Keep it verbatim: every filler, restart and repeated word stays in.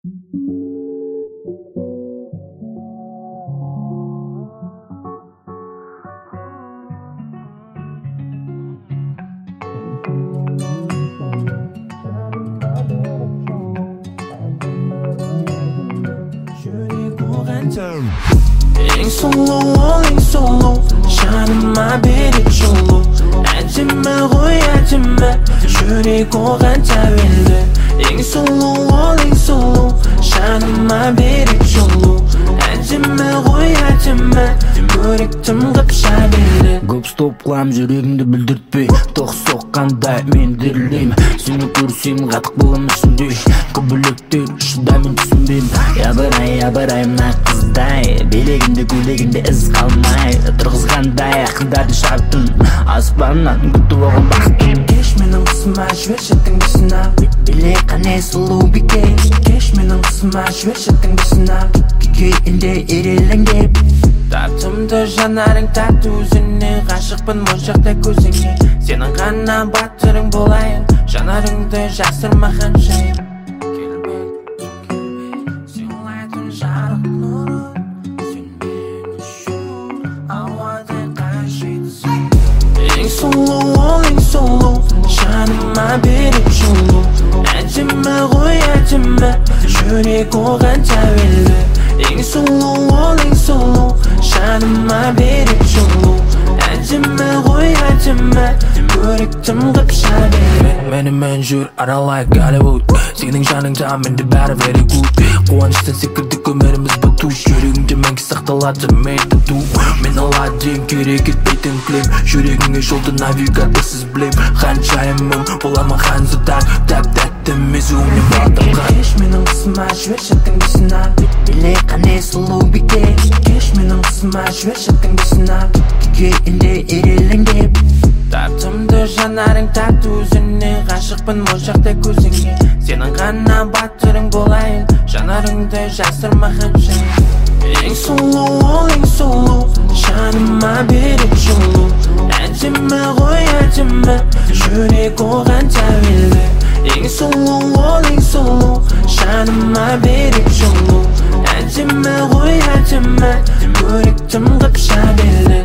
Eң сұлу ол ең сұлу, жаныма берет жылу. Әдемі ғой әдемі, жүрек оған тәуелді. Ең сұлу ол ең сұлу, жаныма берет жылу. Әдемі ғой әдемі, көріктім қып шабелді. Көп стоп қылам жүрегімді бүлдіртпей, тоқ соққандай мен дірілдейм. Сені көрсем қатық болам ішінде, көбіліктер шыдаймын түсінбейм. Ябырай ябырай мына қыздай, белегімде көйлегімде із қалмай, тұрғызғандай ақындарды шарттым, аспаннан күтіп оған бақтым. Кеш менің қысыма жіберші тыңдысына, биле қане сұлу бике. Кеш менің қысыма жіберші тыңдысына, күйінде ерелеңдеп. Тартымды жанарың тарту өзіне, ғашықпын моншақтай көзіңе. Сенің ғана батырың болайын, жанарыңды жасырма ханшайым. Сыйлайтын жарық нұрын, сен мен үшін ауадай қажетсің. Ең сұлу ол ең сұлу, жаныма берет жылу. Әдемі ғой әдемі, жүрек оған тәуелді. Ең сұлу ол ең сұлу, жаныма берет жылу. Әдемі ғой әдемі, көріктім қып шабелді. Менімен жүр аралай Голливуд, сенің жаныңда менде бәрі very good. Қуаныштан секірді өміріміз біту, жүрегімде мәңгі сақталады мен тату. Мен аладен керек етпейтін клем, жүрегіңе жолды навигаторсыз білем. Ханшайымым болар ма ханзадан, тәп-тәтті мезуімнен балтырған. Кеш менің қысыма жіберші тыңдысына, биле қане сұлу бике. Кеш менің қысыма жіберші тыңдысына, күйінде ерелеңдеп. Тартымды жанарың тарту өзіне, ғашықпын моншақтай көзіңе. Сенің ғана батырың болайын, жанарыңды жасырма ханшайым. Ең сұлу ол ең сұлу, жаныма берет жылу. Әдемі ғой әдемі, жүрек оған тәуелді. Ең сұлу ол ең сұлу, жаныма берет жылу. Әдемі ғой әдемі, көріктім қып шабелді.